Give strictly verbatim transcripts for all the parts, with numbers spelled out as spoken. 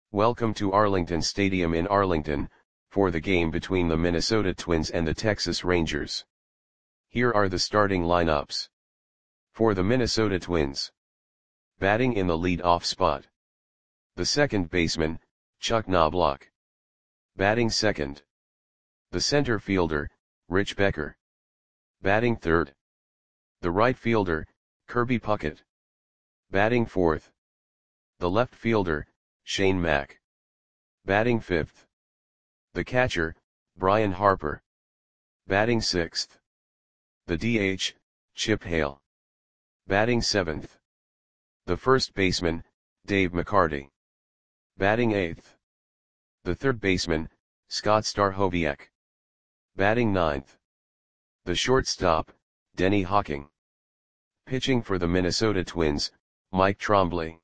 Welcome to Arlington Stadium in Arlington, for the game between the Minnesota Twins and the Texas Rangers. Here are the starting lineups. For the Minnesota Twins. Batting in the lead-off spot. The second baseman, Chuck Knobloch. Batting second. The center fielder, Rich Becker. Batting third. The right fielder, Kirby Puckett. Batting fourth. The left fielder, Shane Mack. Batting fifth. The catcher, Brian Harper. Batting sixth. The D H, Chip Hale. Batting seventh. The first baseman, Dave McCarty. Batting eighth. The third baseman, Scott Stachowiak. Batting ninth. The shortstop, Denny Hawking. Pitching for the Minnesota Twins, Mike Trombley.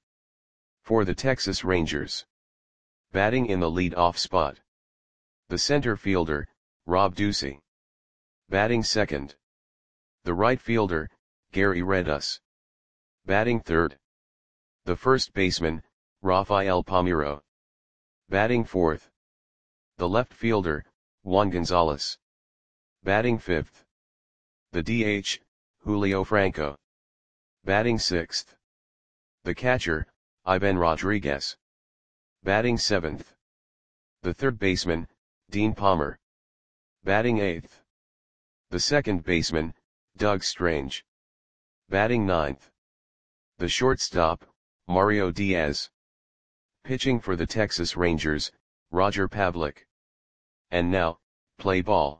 For the Texas Rangers. Batting in the lead-off spot. The center fielder, Rob Ducey. Batting second. The right fielder, Gary Redus. Batting third. The first baseman, Rafael Palmeiro. Batting fourth. The left fielder, Juan Gonzalez. Batting fifth. The D H, Julio Franco. Batting sixth. The catcher, Ivan Rodriguez. Batting seventh. The third baseman, Dean Palmer. Batting eighth. The second baseman, Doug Strange. Batting ninth. The shortstop, Mario Diaz. Pitching for the Texas Rangers, Roger Pavlik. And now, play ball.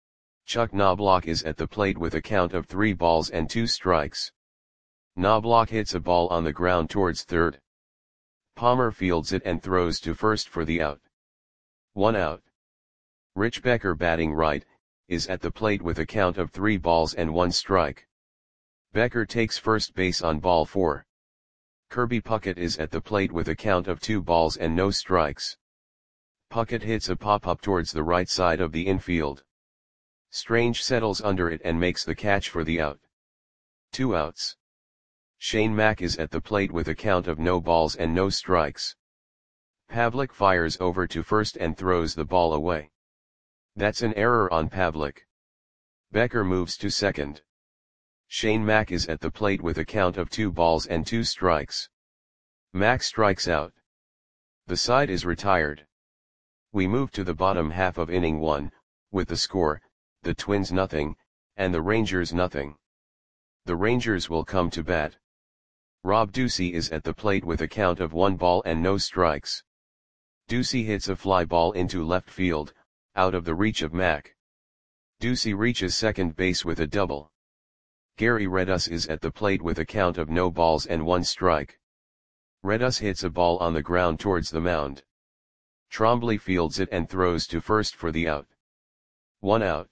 Chuck Knobloch is at the plate with a count of three balls and two strikes. Knobloch hits a ball on the ground towards third. Palmer fields it and throws to first for the out. One out. Rich Becker, batting right, is at the plate with a count of three balls and one strike. Becker takes first base on ball four. Kirby Puckett is at the plate with a count of two balls and no strikes. Puckett hits a pop-up towards the right side of the infield. Strange settles under it and makes the catch for the out. Two outs. Shane Mack is at the plate with a count of no balls and no strikes. Pavlik fires over to first and throws the ball away. That's an error on Pavlik. Becker moves to second. Shane Mack is at the plate with a count of two balls and two strikes. Mack strikes out. The side is retired. We move to the bottom half of inning one, with the score, the Twins nothing, and the Rangers nothing. The Rangers will come to bat. Rob Ducey is at the plate with a count of one ball and no strikes. Ducey hits a fly ball into left field, out of the reach of Mack. Ducey reaches second base with a double. Gary Redus is at the plate with a count of no balls and one strike. Redus hits a ball on the ground towards the mound. Trombley fields it and throws to first for the out. One out.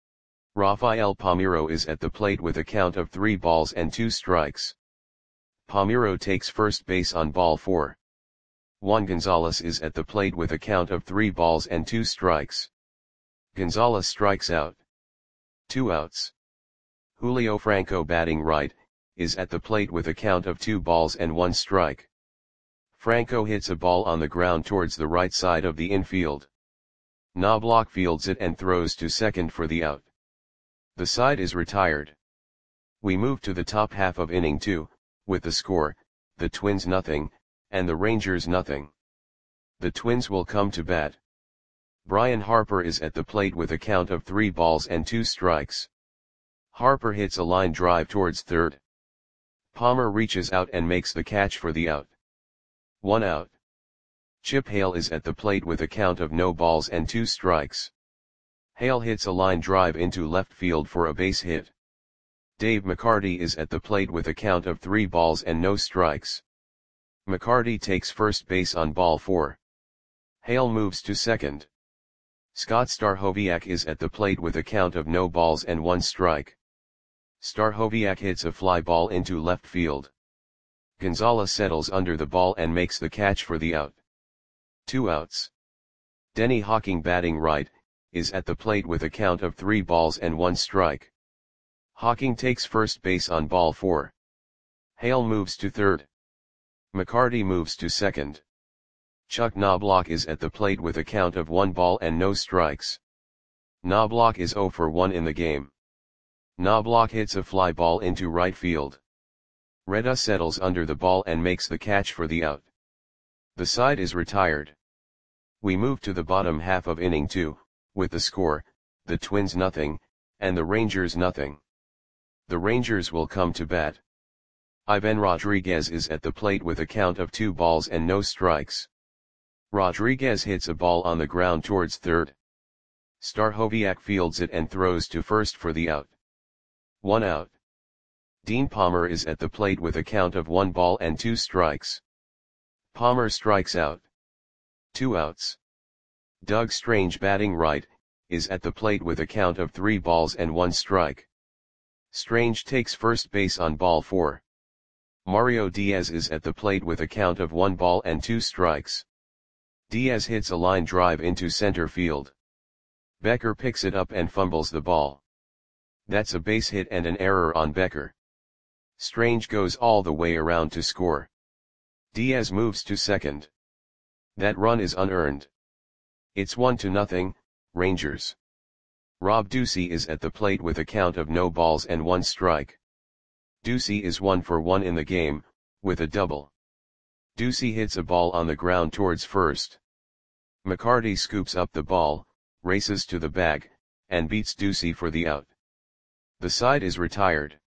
Rafael Palmeiro is at the plate with a count of three balls and two strikes. Palmeiro takes first base on ball four. Juan Gonzalez is at the plate with a count of three balls and two strikes. Gonzalez strikes out. Two outs. Julio Franco, batting right, is at the plate with a count of two balls and one strike. Franco hits a ball on the ground towards the right side of the infield. Knobloch fields it and throws to second for the out. The side is retired. We move to the top half of inning two, with the score, the Twins nothing, and the Rangers nothing. The Twins will come to bat. Brian Harper is at the plate with a count of three balls and two strikes. Harper hits a line drive towards third. Palmer reaches out and makes the catch for the out. One out. Chip Hale is at the plate with a count of no balls and two strikes. Hale hits a line drive into left field for a base hit. Dave McCarty is at the plate with a count of three balls and no strikes. McCarty takes first base on ball four. Hale moves to second. Scott Stachowiak is at the plate with a count of no balls and one strike. Stachowiak hits a fly ball into left field. Gonzalez settles under the ball and makes the catch for the out. Two outs. Denny Hawking, batting right, is at the plate with a count of three balls and one strike. Hawking takes first base on ball four. Hale moves to third. McCarty moves to second. Chuck Knobloch is at the plate with a count of one ball and no strikes. Knobloch is zero for one in the game. Knobloch hits a fly ball into right field. Reda settles under the ball and makes the catch for the out. The side is retired. We move to the bottom half of inning two, with the score, the Twins nothing, and the Rangers nothing. The Rangers will come to bat. Ivan Rodriguez is at the plate with a count of two balls and no strikes. Rodriguez hits a ball on the ground towards third. Stachowiak fields it and throws to first for the out. One out. Dean Palmer is at the plate with a count of one ball and two strikes. Palmer strikes out. Two outs. Doug Strange, batting right, is at the plate with a count of three balls and one strike. Strange takes first base on ball four. Mario Diaz is at the plate with a count of one ball and two strikes. Diaz hits a line drive into center field. Becker picks it up and fumbles the ball. That's a base hit and an error on Becker. Strange goes all the way around to score. Diaz moves to second. That run is unearned. It's one to nothing, Rangers. Rob Ducey is at the plate with a count of no balls and one strike. Ducey is one for one in the game, with a double. Ducey hits a ball on the ground towards first. McCarty scoops up the ball, races to the bag, and beats Ducey for the out. The side is retired.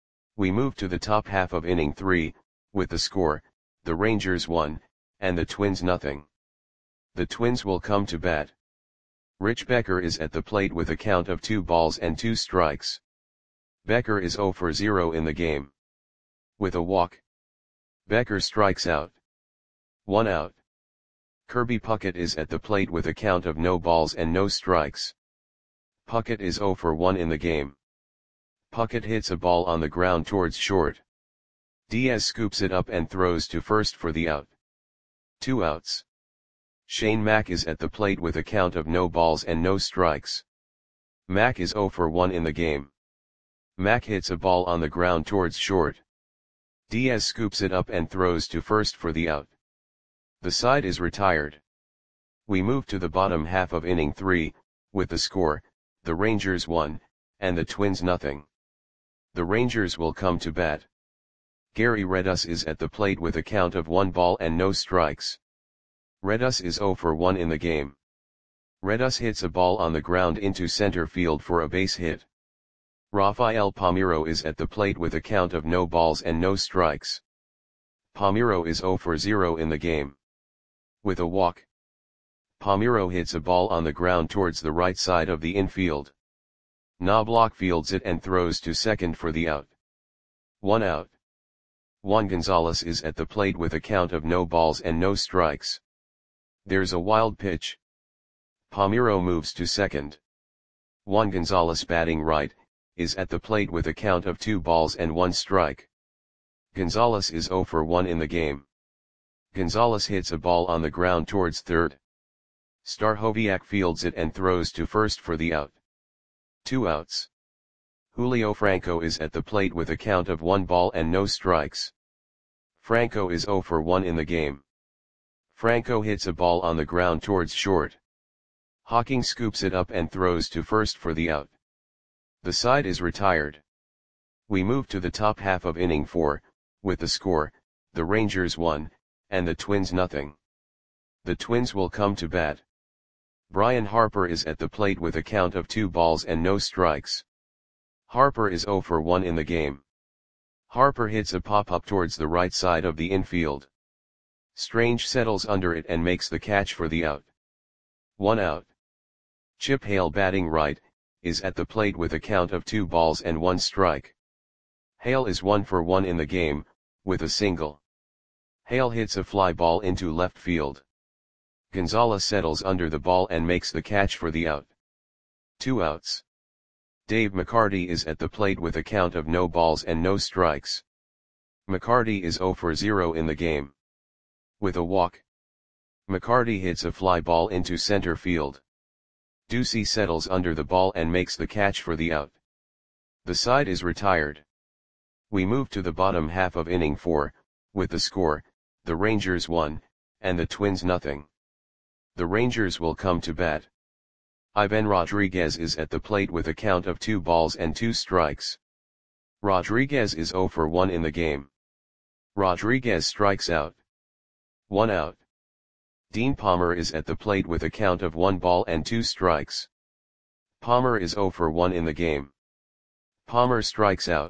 We move to the top half of inning three, with the score, the Rangers one, and the Twins nothing. The Twins will come to bat. Rich Becker is at the plate with a count of two balls and two strikes. Becker is zero for zero in the game. With a walk. Becker strikes out. One out. Kirby Puckett is at the plate with a count of no balls and no strikes. Puckett is zero for one in the game. Puckett hits a ball on the ground towards short. Diaz scoops it up and throws to first for the out. Two outs. Shane Mack is at the plate with a count of no balls and no strikes. Mack is zero for one in the game. Mack hits a ball on the ground towards short. Diaz scoops it up and throws to first for the out. The side is retired. We move to the bottom half of inning three, with the score, the Rangers one, and the Twins nothing. The Rangers will come to bat. Gary Redus is at the plate with a count of one ball and no strikes. Redus is zero for one in the game. Redus hits a ball on the ground into center field for a base hit. Rafael Palmeiro is at the plate with a count of no balls and no strikes. Palmeiro is zero for zero in the game. With a walk. Palmeiro hits a ball on the ground towards the right side of the infield. Knobloch fields it and throws to second for the out. One out. Juan Gonzalez is at the plate with a count of no balls and no strikes. There's a wild pitch. Palmeiro moves to second. Juan Gonzalez, batting right, is at the plate with a count of two balls and one strike. Gonzalez is zero for one in the game. Gonzalez hits a ball on the ground towards third. Stachowiak fields it and throws to first for the out. Two outs. Julio Franco is at the plate with a count of one ball and no strikes. Franco is zero for one in the game. Franco hits a ball on the ground towards short. Hawking scoops it up and throws to first for the out. The side is retired. We move to the top half of inning four, with the score, the Rangers one, and the Twins nothing. The Twins will come to bat. Brian Harper is at the plate with a count of two balls and no strikes. Harper is zero for one in the game. Harper hits a pop-up towards the right side of the infield. Strange settles under it and makes the catch for the out. One out. Chip Hale, batting right, is at the plate with a count of two balls and one strike. Hale is one for one in the game, with a single. Hale hits a fly ball into left field. Gonzalez settles under the ball and makes the catch for the out. Two outs. Dave McCarty is at the plate with a count of no balls and no strikes. McCarty is zero for zero in the game. With a walk. McCarty hits a fly ball into center field. Ducey settles under the ball and makes the catch for the out. The side is retired. We move to the bottom half of inning four, with the score, the Rangers one, and the Twins nothing. The Rangers will come to bat. Ivan Rodriguez is at the plate with a count of two balls and two strikes. Rodriguez is zero for one in the game. Rodriguez strikes out. One out. Dean Palmer is at the plate with a count of one ball and two strikes. Palmer is zero for one in the game. Palmer strikes out.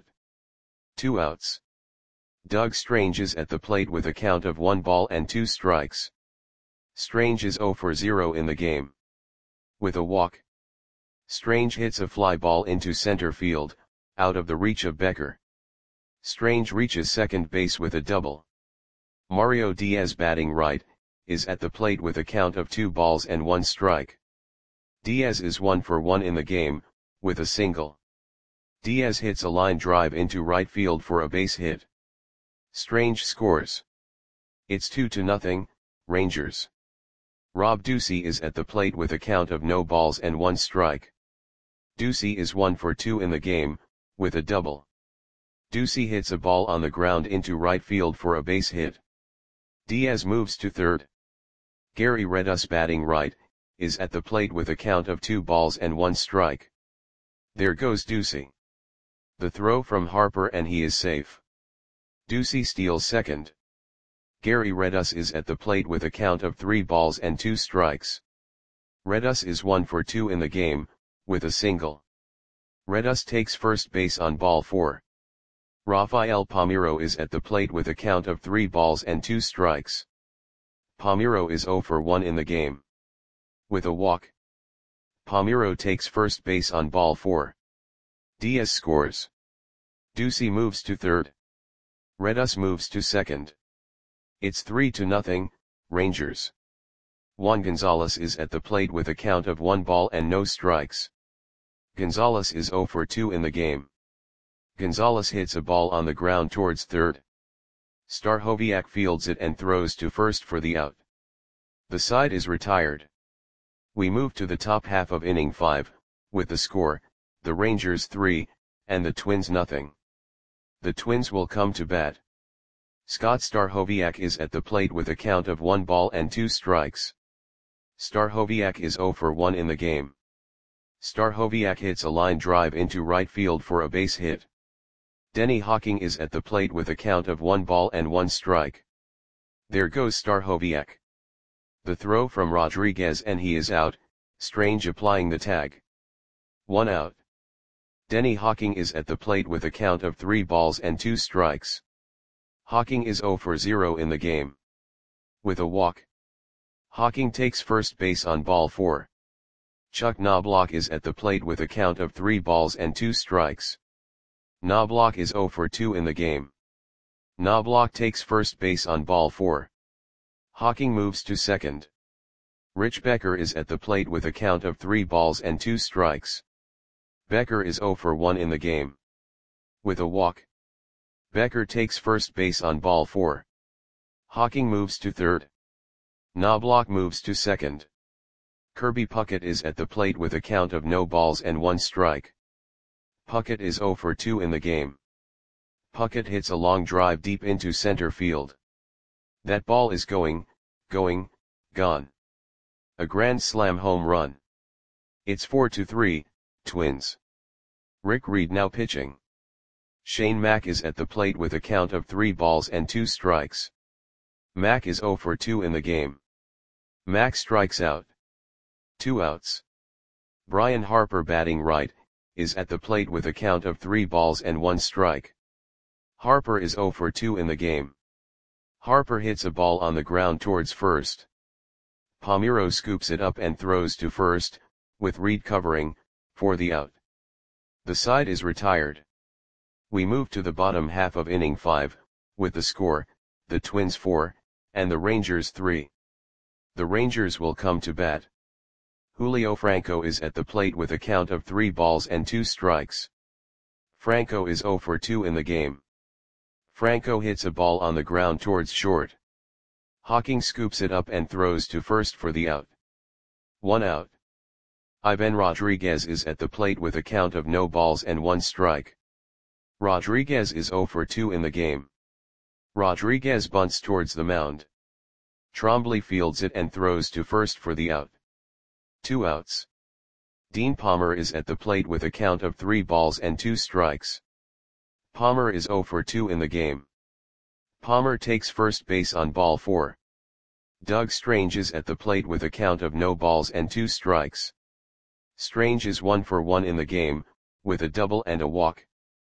Two outs. Doug Strange is at the plate with a count of one ball and two strikes. Strange is zero for zero in the game. With a walk. Strange hits a fly ball into center field, out of the reach of Becker. Strange reaches second base with a double. Mario Diaz, batting right, is at the plate with a count of two balls and one strike. Diaz is one for one in the game, with a single. Diaz hits a line drive into right field for a base hit. Strange scores. It's two to nothing, Rangers. Rob Ducey is at the plate with a count of no balls and one strike. Ducey is one for two in the game, with a double. Ducey hits a ball on the ground into right field for a base hit. Diaz moves to third. Gary Redus, batting right, is at the plate with a count of two balls and one strike. There goes Ducey. The throw from Harper and he is safe. Ducey steals second. Gary Redus is at the plate with a count of three balls and two strikes. Redus is one for two in the game, with a single. Redus takes first base on ball four. Rafael Palmeiro is at the plate with a count of three balls and two strikes. Palmeiro is zero for one in the game. With a walk. Palmeiro takes first base on ball four. Diaz scores. Ducey moves to third. Redus moves to second. It's three to nothing, Rangers. Juan Gonzalez is at the plate with a count of one ball and no strikes. Gonzalez is zero for two in the game. Gonzalez hits a ball on the ground towards third. Stachowiak fields it and throws to first for the out. The side is retired. We move to the top half of inning five, with the score, the Rangers three, and the Twins nothing. The Twins will come to bat. Scott Stachowiak is at the plate with a count of one ball and two strikes. Stachowiak is zero for one in the game. Stachowiak hits a line drive into right field for a base hit. Denny Hawking is at the plate with a count of one ball and one strike. There goes Stachowiak. The throw from Rodriguez and he is out, Strange applying the tag. One out. Denny Hawking is at the plate with a count of three balls and two strikes. Hawking is zero for zero in the game. With a walk. Hawking takes first base on ball four. Chuck Knobloch is at the plate with a count of three balls and two strikes. Knobloch is zero for two in the game. Knobloch takes first base on ball four. Hawking moves to second. Rich Becker is at the plate with a count of three balls and two strikes. Becker is zero for one in the game. With a walk. Becker takes first base on ball four. Hawking moves to third. Knobloch moves to second. Kirby Puckett is at the plate with a count of no balls and one strike. Puckett is zero for two in the game. Puckett hits a long drive deep into center field. That ball is going, going, gone. A grand slam home run. It's four to three, Twins. Rick Reed now pitching. Shane Mack is at the plate with a count of three balls and two strikes. Mack is zero for two in the game. Mack strikes out. Two outs. Brian Harper, batting right, is at the plate with a count of three balls and one strike. Harper is zero for two in the game. Harper hits a ball on the ground towards first. Palmeiro scoops it up and throws to first, with Reed covering, for the out. The side is retired. We move to the bottom half of inning five, with the score, the Twins four, and the Rangers three. The Rangers will come to bat. Julio Franco is at the plate with a count of three balls and two strikes. Franco is zero for two in the game. Franco hits a ball on the ground towards short. Hawking scoops it up and throws to first for the out. One out. Ivan Rodriguez is at the plate with a count of no balls and one strike. Rodriguez is zero for two in the game. Rodriguez bunts towards the mound. Trombley fields it and throws to first for the out. Two outs. Dean Palmer is at the plate with a count of three balls and two strikes. Palmer is oh for two in the game. Palmer takes first base on ball four. Doug Strange is at the plate with a count of no balls and two strikes. Strange is one for one in the game, with a double and a walk.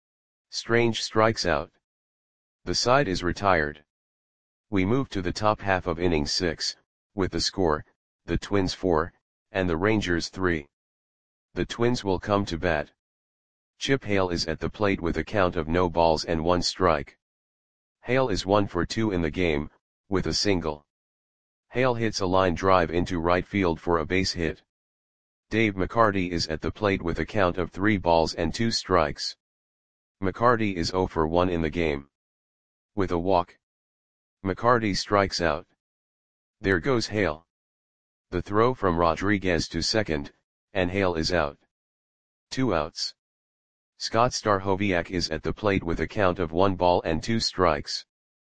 Strange strikes out. The side is retired. We move to the top half of inning six, with the score, the Twins four, and the Rangers three. The Twins will come to bat. Chip Hale is at the plate with a count of no balls and one strike. Hale is one for two in the game, with a single. Hale hits a line drive into right field for a base hit. Dave McCarty is at the plate with a count of three balls and two strikes. McCarty is oh for one in the game. With a walk. McCarty strikes out. There goes Hale. The throw from Rodriguez to second, and Hale is out. Two outs. Scott Stachowiak is at the plate with a count of one ball and two strikes.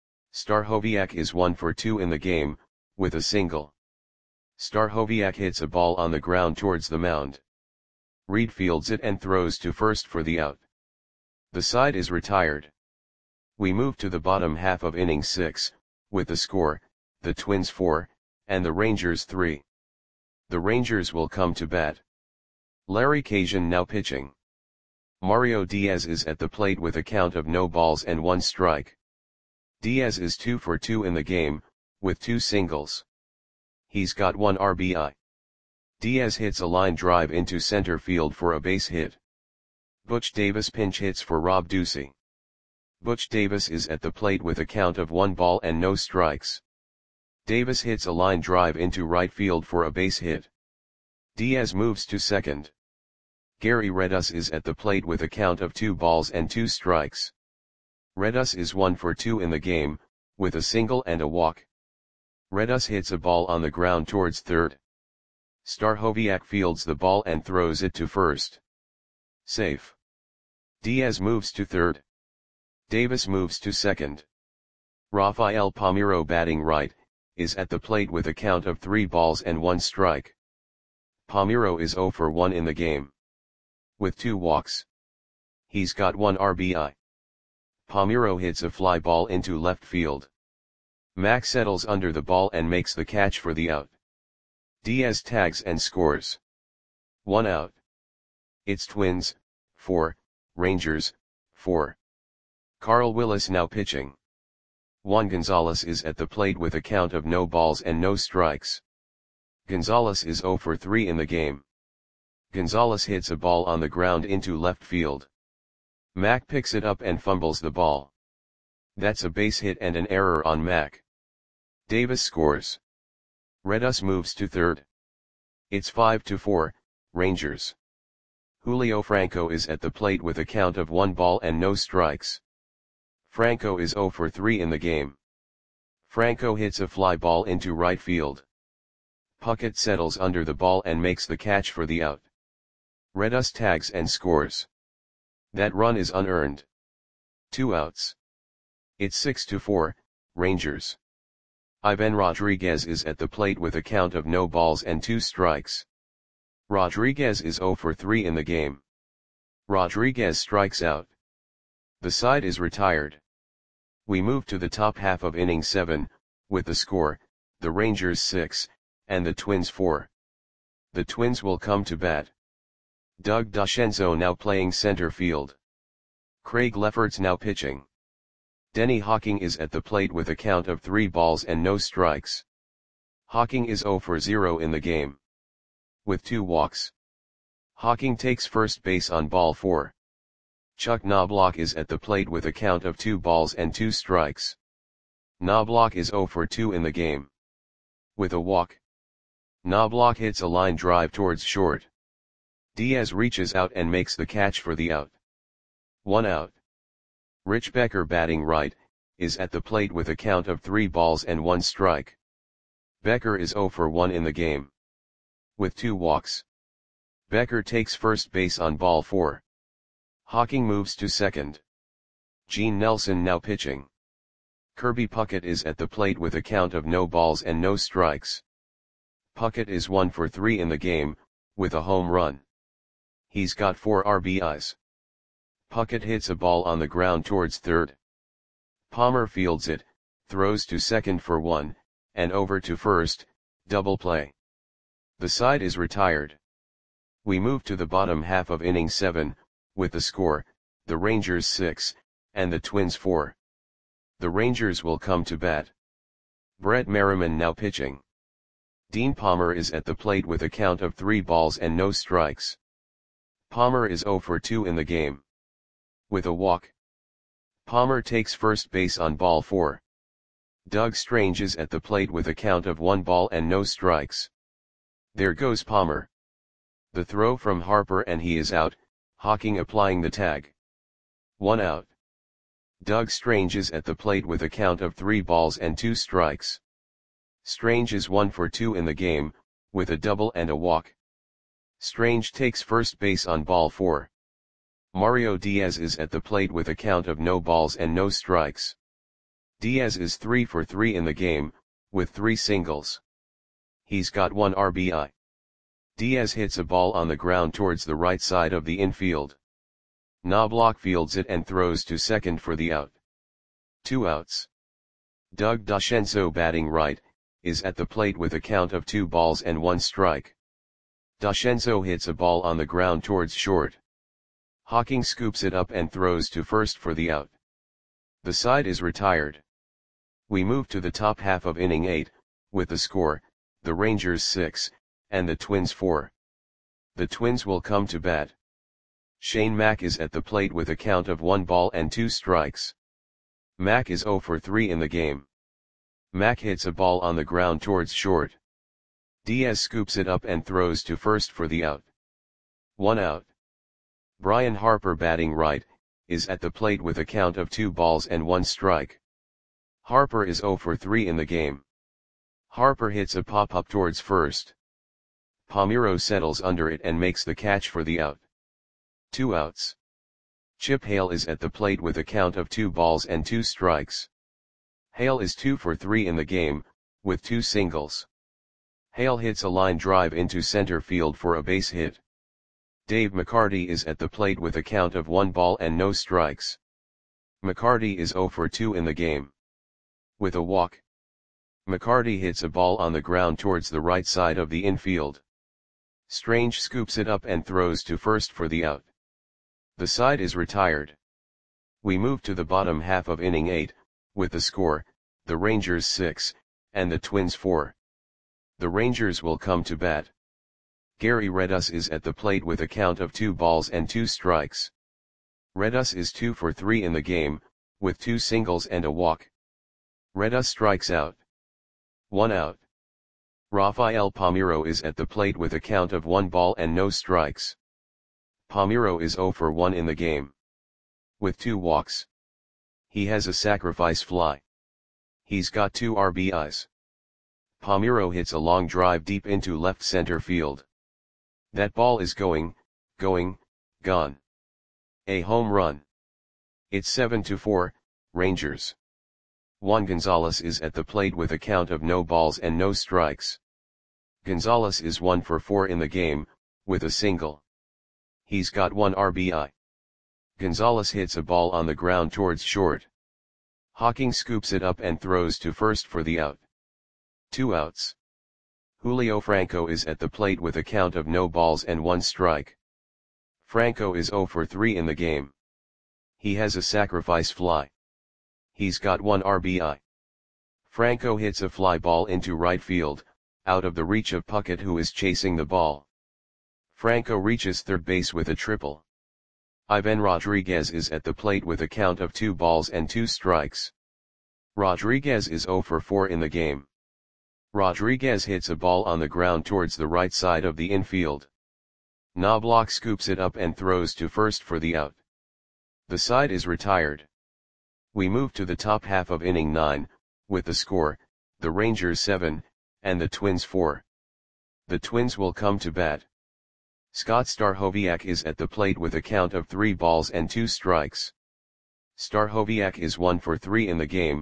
Stachowiak is one for two in the game, with a single. Stachowiak hits a ball on the ground towards the mound. Reed fields it and throws to first for the out. The side is retired. We move to the bottom half of inning six, with the score, the Twins four, and the Rangers three. The Rangers will come to bat. Larry Cajun now pitching. Mario Diaz is at the plate with a count of no balls and one strike. Diaz is two for two in the game, with two singles. He's got one R B I. Diaz hits a line drive into center field for a base hit. Butch Davis pinch hits for Rob Ducey. Butch Davis is at the plate with a count of one ball and no strikes. Davis hits a line drive into right field for a base hit. Diaz moves to second. Gary Redus is at the plate with a count of two balls and two strikes. Redus is one for two in the game, with a single and a walk. Redus hits a ball on the ground towards third. Stachowiak fields the ball and throws it to first. Safe. Diaz moves to third. Davis moves to second. Rafael Palmeiro batting right, is at the plate with a count of three balls and one strike. Palmeiro is oh for one in the game. With two walks. He's got one R B I. Palmeiro hits a fly ball into left field. Mack settles under the ball and makes the catch for the out. Diaz tags and scores. One out. It's Twins, four, Rangers, four. Carl Willis now pitching. Juan Gonzalez is at the plate with a count of no balls and no strikes. Gonzalez is oh for three in the game. Gonzalez hits a ball on the ground into left field. Mack picks it up and fumbles the ball. That's a base hit and an error on Mack. Davis scores. Redus moves to third. It's five to four, Rangers. Julio Franco is at the plate with a count of one ball and no strikes. Franco is oh for three in the game. Franco hits a fly ball into right field. Puckett settles under the ball and makes the catch for the out. Redus tags and scores. That run is unearned. Two outs. It's six to four, Rangers. Ivan Rodriguez is at the plate with a count of no balls and two strikes. Rodriguez is oh for three in the game. Rodriguez strikes out. The side is retired. We move to the top half of inning seven, with the score, the Rangers six, and the Twins four. The Twins will come to bat. Doug DeCenzo now playing center field. Craig Lefferts now pitching. Denny Hawking is at the plate with a count of three balls and no strikes. Hawking is oh for zero in the game. With two walks. Hawking takes first base on ball four. Chuck Knobloch is at the plate with a count of two balls and two strikes. Knobloch is oh for two in the game. With a walk. Knobloch hits a line drive towards short. Diaz reaches out and makes the catch for the out. One out. Rich Becker batting right, is at the plate with a count of three balls and one strike. Becker is oh for one in the game. With two walks. Becker takes first base on ball four. Hawking moves to second. Gene Nelson now pitching. Kirby Puckett is at the plate with a count of no balls and no strikes. Puckett is one for three in the game, with a home run. He's got four R B Is. Puckett hits a ball on the ground towards third. Palmer fields it, throws to second for one, and over to first, double play. The side is retired. We move to the bottom half of inning seven, with the score, the Rangers six, and the Twins four. The Rangers will come to bat. Brett Merriman now pitching. Dean Palmer is at the plate with a count of three balls and no strikes. Palmer is oh for two in the game. With a walk. Palmer takes first base on ball four. Doug Strange is at the plate with a count of one ball and no strikes. There goes Palmer. The throw from Harper and he is out, Hawking applying the tag. One out. Doug Strange is at the plate with a count of three balls and two strikes. Strange is one for two in the game, with a double and a walk. Strange takes first base on ball four. Mario Diaz is at the plate with a count of no balls and no strikes. Diaz is three for three in the game, with three singles. He's got one R B I. Diaz hits a ball on the ground towards the right side of the infield. Knobloch fields it and throws to second for the out. Two outs. Doug DeCenzo, batting right, is at the plate with a count of two balls and one strike. DeCenzo hits a ball on the ground towards short. Hawking scoops it up and throws to first for the out. The side is retired. We move to the top half of inning eight, with the score, the Rangers six, and the Twins four. The Twins will come to bat. Shane Mack is at the plate with a count of one ball and two strikes. Mack is oh for three in the game. Mack hits a ball on the ground towards short. Diaz scoops it up and throws to first for the out. One out. Brian Harper, batting right, is at the plate with a count of two balls and one strike. Harper is oh for three in the game. Harper hits a pop-up towards first. Palmeiro settles under it and makes the catch for the out. Two outs. Chip Hale is at the plate with a count of two balls and two strikes. Hale is two for three in the game, with two singles. Hale hits a line drive into center field for a base hit. Dave McCarty is at the plate with a count of one ball and no strikes. McCarty is oh for two in the game. With a walk. McCarty hits a ball on the ground towards the right side of the infield. Strange scoops it up and throws to first for the out. The side is retired. We move to the bottom half of inning eight, with the score, the Rangers six, and the Twins four. The Rangers will come to bat. Gary Redus is at the plate with a count of two balls and two strikes. Redus is two for three in the game, with two singles and a walk. Redus strikes out. One out. Rafael Palmeiro is at the plate with a count of one ball and no strikes. Palmeiro is oh for one in the game. With two walks. He has a sacrifice fly. He's got two R B Is. Palmeiro hits a long drive deep into left center field. That ball is going, going, gone. A home run. It's seven to four, Rangers. Juan Gonzalez is at the plate with a count of no balls and no strikes. Gonzalez is one for four in the game, with a single. He's got one R B I. Gonzalez hits a ball on the ground towards short. Hawking scoops it up and throws to first for the out. Two outs. Julio Franco is at the plate with a count of no balls and one strike. Franco is oh for three in the game. He has a sacrifice fly. He's got one R B I. Franco hits a fly ball into right field, out of the reach of Puckett, who is chasing the ball. Franco reaches third base with a triple. Ivan Rodriguez is at the plate with a count of two balls and two strikes. Rodriguez is oh for four in the game. Rodriguez hits a ball on the ground towards the right side of the infield. Knobloch scoops it up and throws to first for the out. The side is retired. We move to the top half of inning nine, with the score, the Rangers seven, and the Twins four. The Twins will come to bat. Scott Stachowiak is at the plate with a count of three balls and two strikes. Stachowiak is one for three in the game,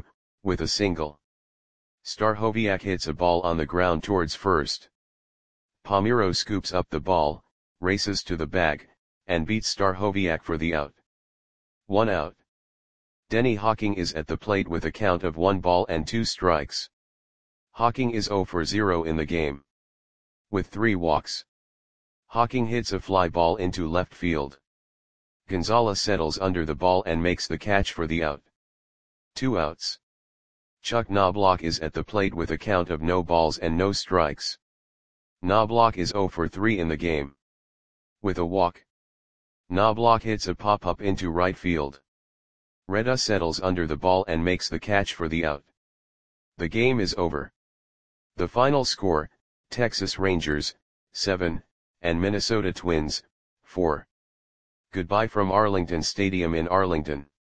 with a single. Stachowiak hits a ball on the ground towards first. Palmeiro scoops up the ball, races to the bag, and beats Stachowiak for the out. One out. Denny Hawking is at the plate with a count of one ball and two strikes. Hawking is zero for zero in the game. With three walks. Hawking hits a fly ball into left field. Gonzalez settles under the ball and makes the catch for the out. Two outs. Chuck Knobloch is at the plate with a count of no balls and no strikes. Knobloch is zero for three in the game. With a walk. Knobloch hits a pop-up into right field. Reda settles under the ball and makes the catch for the out. The game is over. The final score, Texas Rangers, seven, and Minnesota Twins, four. Goodbye from Arlington Stadium in Arlington.